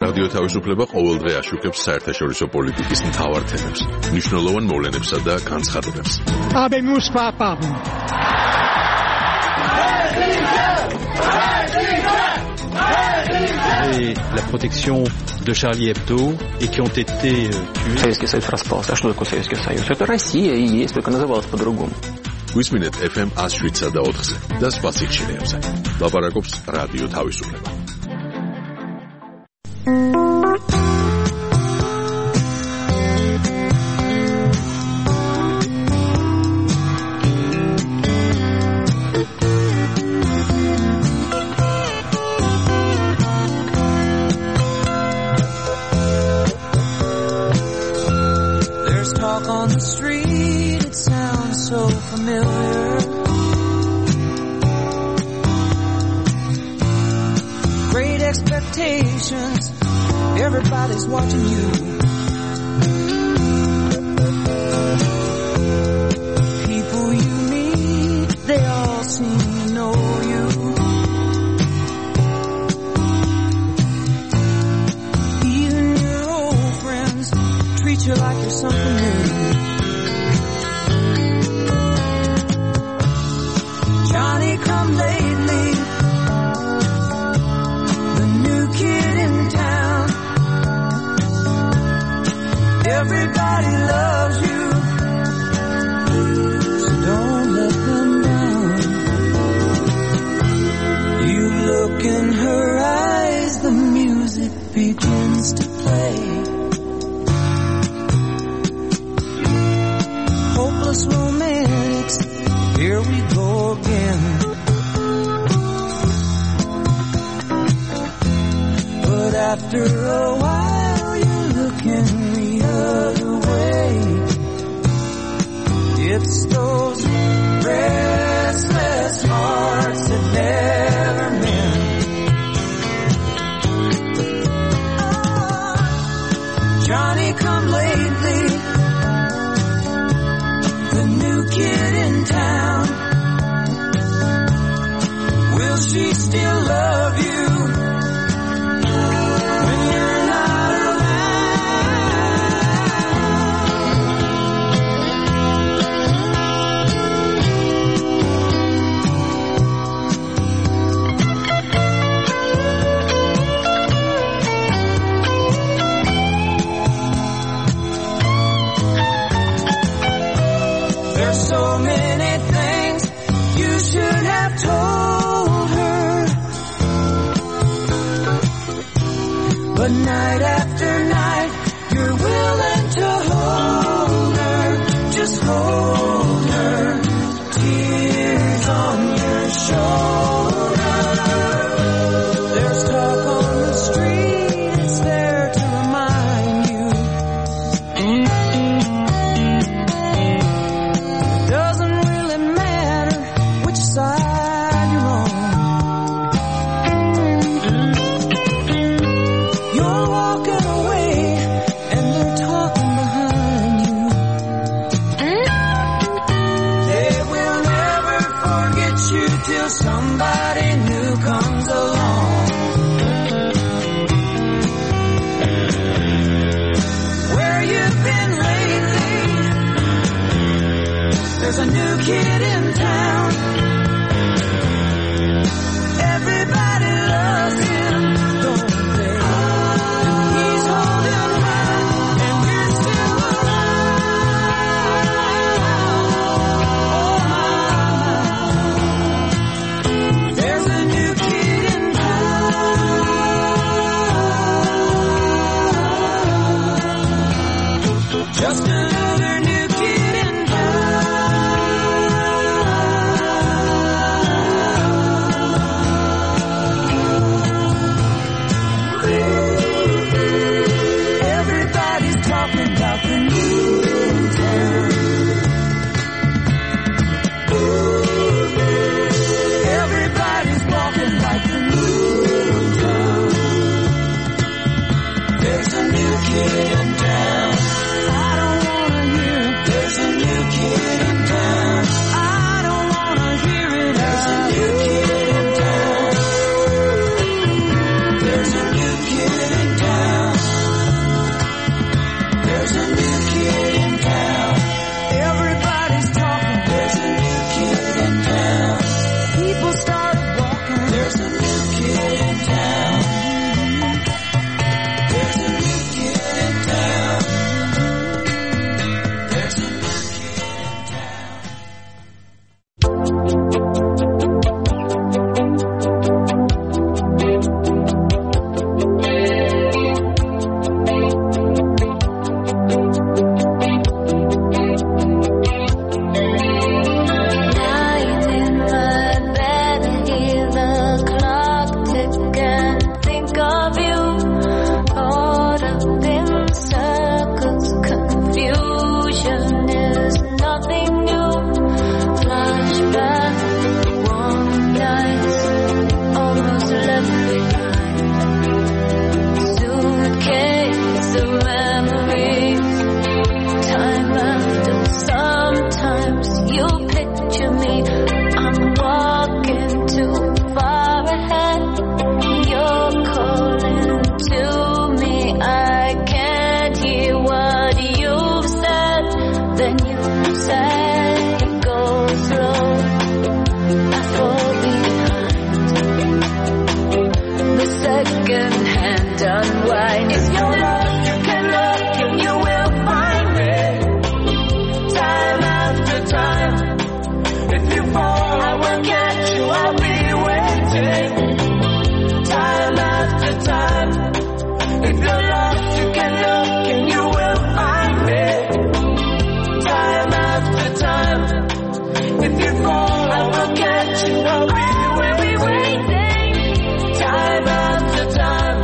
რადიო თავისუფლება ყოველდღე აშუქებს საერთაშორისო პოლიტიკის მთავარ თემებს, მნიშვნელოვან მოვლენებსა და განცხადებებს. Habemos papa. Et la protection de Charlie Hebdo et qui ont été tués. Советский Союз распался. А что такое Советский Союз? Это Россия и есть, только называлась по-другому. Გვისმინეთ FM 107 და 4-ზე და სხვა სიგნალებზე. ლაპარაკობს რადიო თავისუფლება. Everybody's watching you. People you meet, they all seem to know you. Even your old friends treat you like you're something new. Johnny come lately, the new kid in town. Everybody loves you, so don't let them down. You look in her eyes, the music begins to play. Hopeless romantics, here we go again. But after a while you're looking other way. It's those restless hearts that never mend. Johnny come lately, the new kid in town. Will she still love you? So many things you should have told her, but night after night you're willing to hold her, just hold her, tears on your shoulder. There's talk on the street, it's there to remind you. Doesn't really matter which side you're on. You're walking away and they're talking behind you. They will never forget you till somebody new comes along. Where you've been lately, there's a new kid in town. Everybody loves him, don't they? He's holding on, and you're still around. There's a new kid in town. Just another new kid in Everybody's talking about the new town. Everybody's walking like the new town. There's a new kid in town. I don't wanna hear it. There's a new kid in town. I don't wanna hear it. There's a new kid in town. There's a new kid in town. and wine. If you're lost, you can look and you will find me. Time after time. If you fall, I will catch you. I'll be waiting. Time after time. If you're lost, you can look and you will find me. Time after time. If you fall, I will catch you. I'll be waiting. Time after time.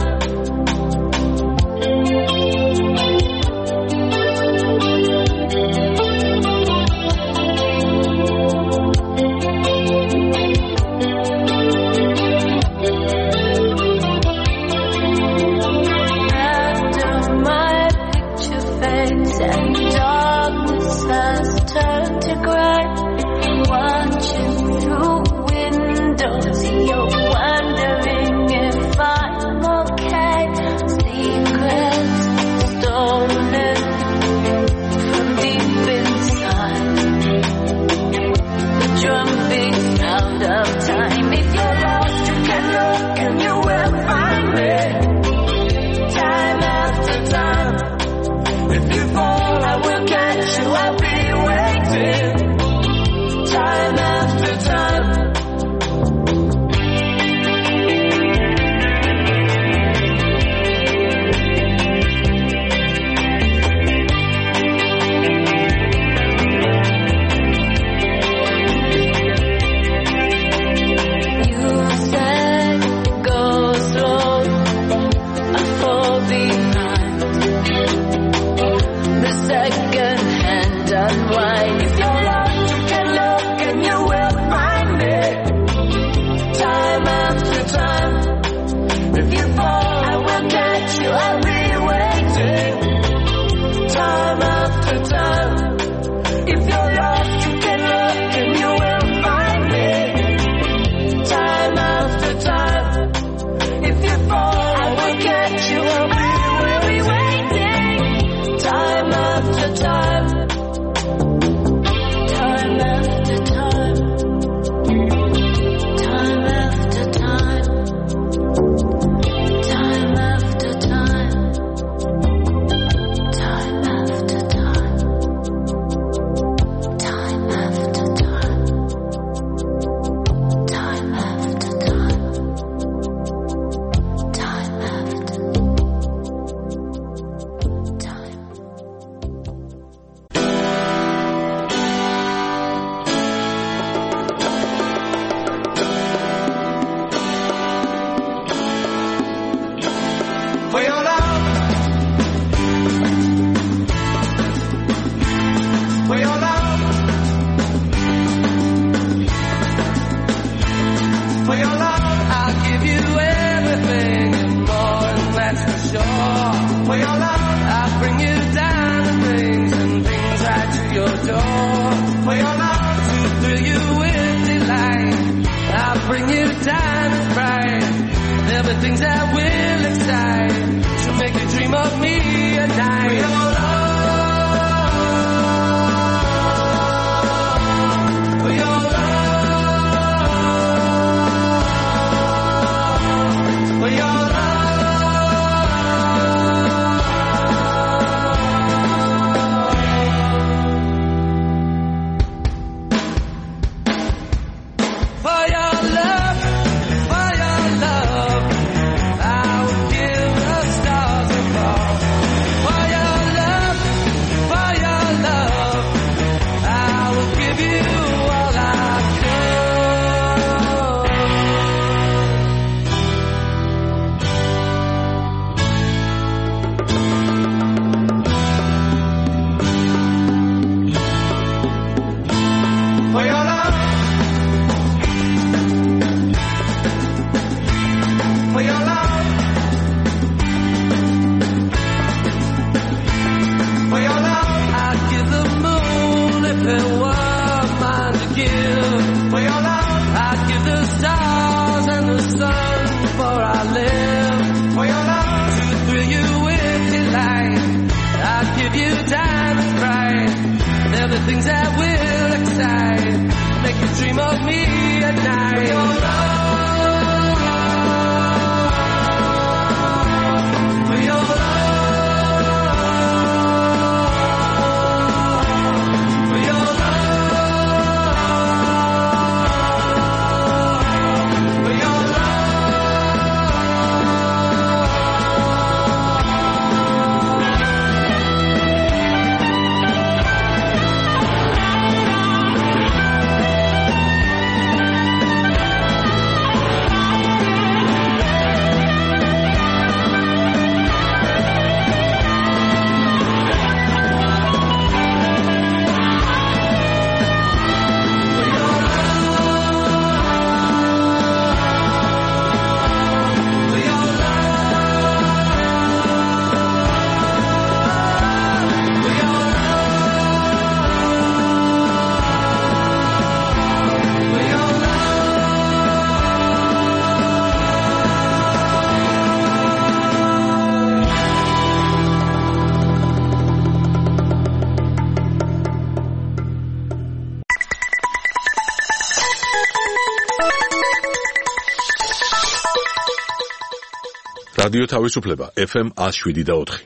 After my picture fades and darkness has turned to gray, watching through windows, you're wondering if I'm okay. Secrets stolen from deep inside, the drumbeat sound of time. If you're lost, you can look and you will find me. Time after time. If you fall, I will catch you. I'll be waiting. Time after time. You said go slow, I fall behind. The second hand unwind. If you're lost, you can look and you will find me. Time after time. If you fall, I will catch you. I'll be waiting. Time after time. If you're lost, you can look and you will find me. Time after time. If you fall, I will catch you. I'll be waiting. Time after time. Time after time. Time after time. Time after time. Time after time. Time after time. Time after time. Time after time. For your love, for your love, for your love, I'll give you everything and more, and that's for sure. For your love, I'll bring you diamond rings and things right to your door. For your love, to thrill you with delight, I'll bring you diamonds bright. There'll be things that will excite, to make you dream of me at night. For your love, for your love, for your love. For your love, I would give the stars above. For your love, I will give you all I could. For your love, for your love, for your love, I'd give the moon if it were mine to give. For your love, I'd give the stars and the sun before I live. For your love, to thrill you with delight, I'd give you diamonds bright. They're the things that will excite, make you dream of me at night. For your love, რადიო თავისუფლება FM 107.4.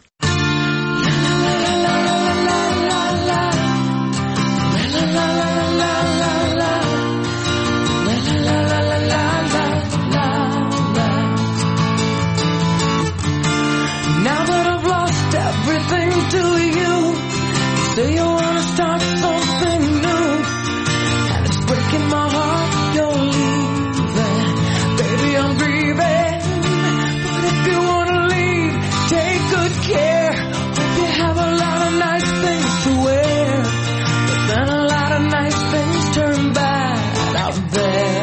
Now that I've lost everything to you, say you wanna start something new, and it's breaking my heart you're leaving. Baby, I'm grieving, but if you wanna leave, take good care. Hope you have a lot of nice things to wear, but then a lot of nice things turn bad out there.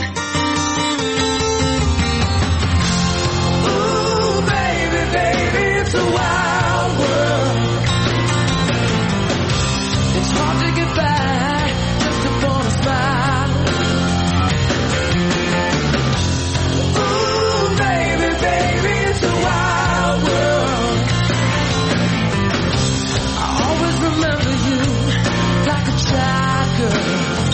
Baby, it's a wild world. It's hard to get by just upon a smile. Ooh, baby, it's a wild world. I always remember you like a child girl.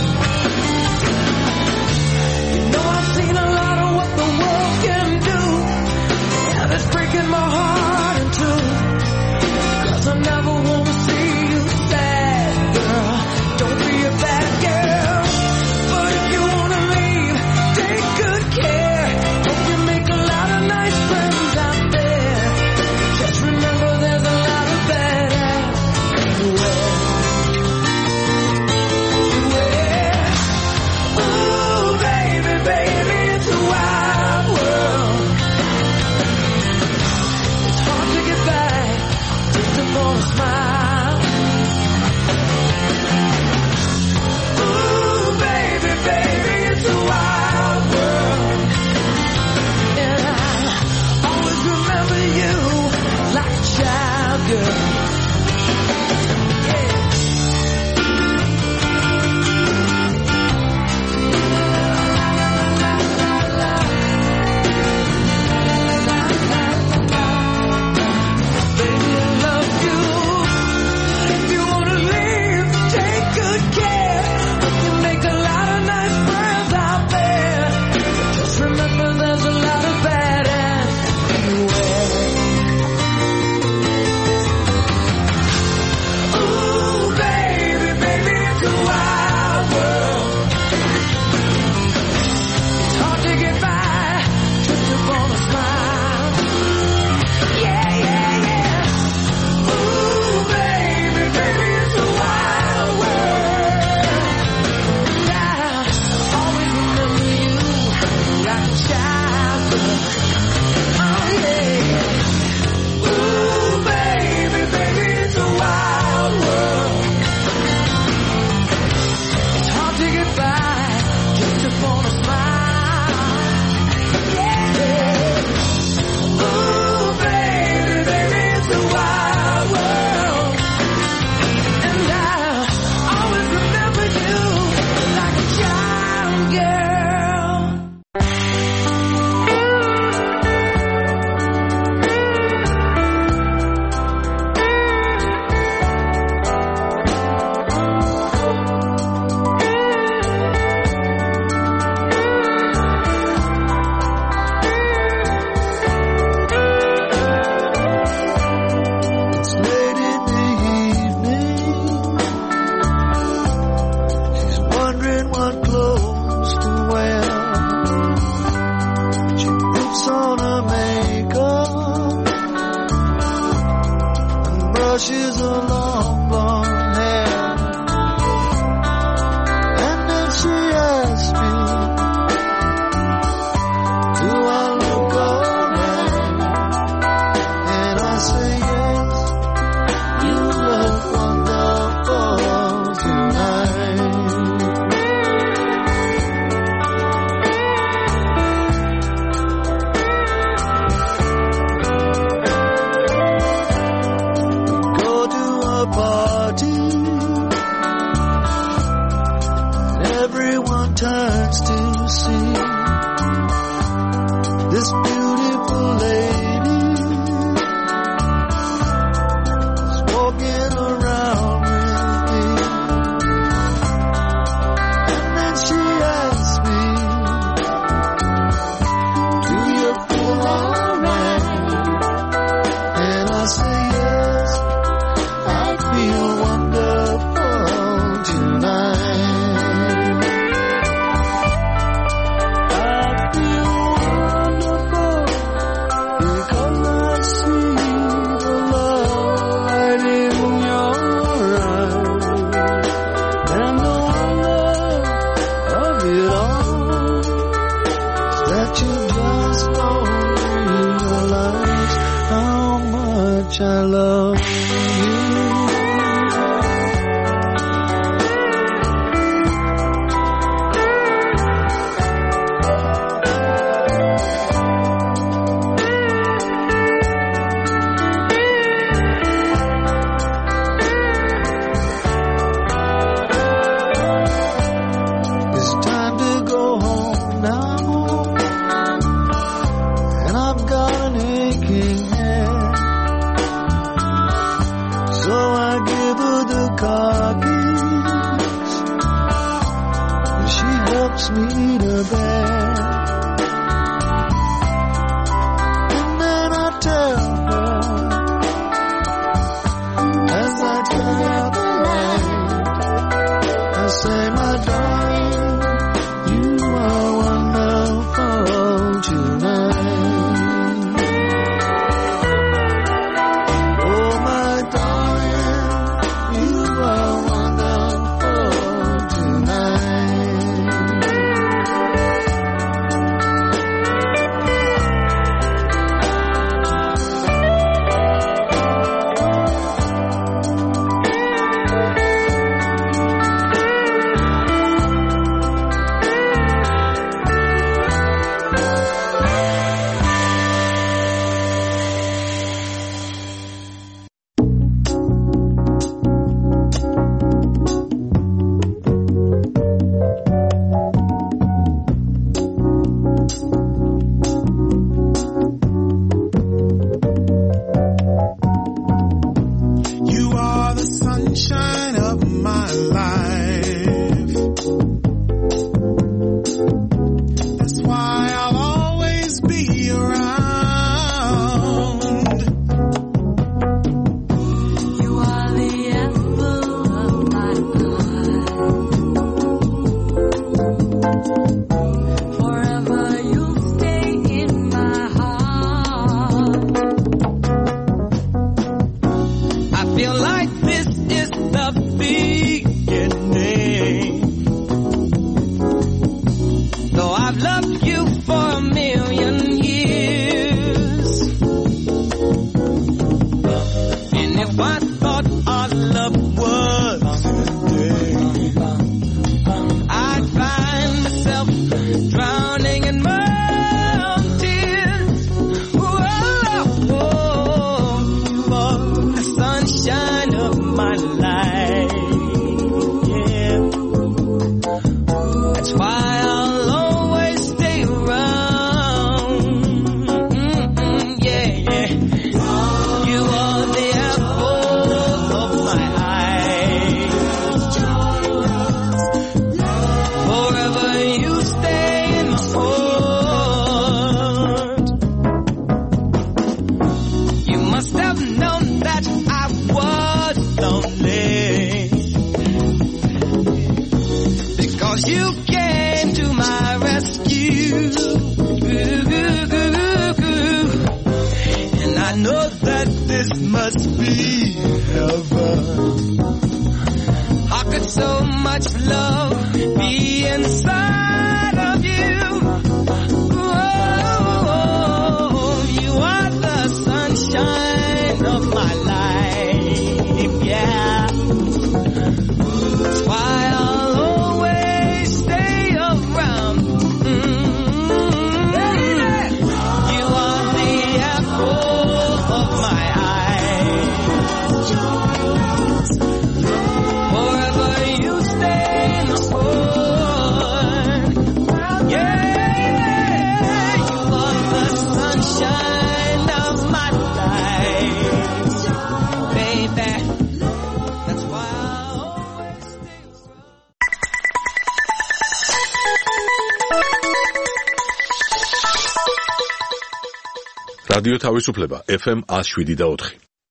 You know I've seen a lot of what the world can do, and it's breaking my heart in two, 'cause I never want to see you sad, girl. Don't be a bad girl, but if you want to leave, take good care. Hope you make a lot of nice friends out there. Just remember there's a lot of bad ass everywhere. Ooh, baby, it's a wild world. It's hard to get by just upon a smile. Ooh, baby, it's a wild world. And I always remember you like a child girl. Baby, I love you. If you wanna leave, take good care. Hope you make a lot of nice friends out there. Just remember there's a lot of badass everywhere. Ooh, baby, it's a wild world. It's hard to get by just upon a smile. Yeah. Ooh, baby, it's a wild world. And I always remember you like a child girl. Oh yeah. Ooh, baby, it's a wild world. It's hard to get by just upon a smile. Yeah. Ooh, baby, it's a wild world. And I always remember you like a child girl. It's late in the evening. She's wondering what clothes to wear. She puts on her makeup and brushes her long blonde hair. And then she asks me, do I look alright? And I say yes, you look wonderful tonight. Go to a say yes, I feel wonderful tonight. I feel wonderful because I see the love right in your eyes, and the wonder of it all is that you just don't realize how much I love you. It's time to go home now, I'm home, and I've got an aching head. So I give her the car keys, and she helps me to bed. And then I tell her, as I turn out the light, I say, my darling, you are wonderful tonight. Oh, my darling, you are wonderful tonight. You are the sunshine of my life. That's why I'll always be around. You are the apple of my eye. Forever you'll stay in my heart. I feel like this is the beginning. Though I've loved you for a million years, and if I thought our love was today, I'd find myself drowning in my own tears. Whoa, you are the sunshine of my life. Yeah, that's why I'll always stay around. Yeah, yeah. You are the apple of my eye. Forever you stay in my heart. You must have known that I was lonely, because you came to my rescue. And I know that this must be heaven. How could so much love be inside of you? Oh, you are the sunshine of my life. Yeah, that's why I'll always stay around. You are the apple of my eye. Forever you stay in my heart. Yeah, you are the sunshine of my life, baby. That's why I'll always stay around. რადიო თავისუფლება FM 107.4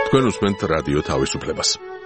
თქვენ უსმენთ რადიო თავისუფლებას.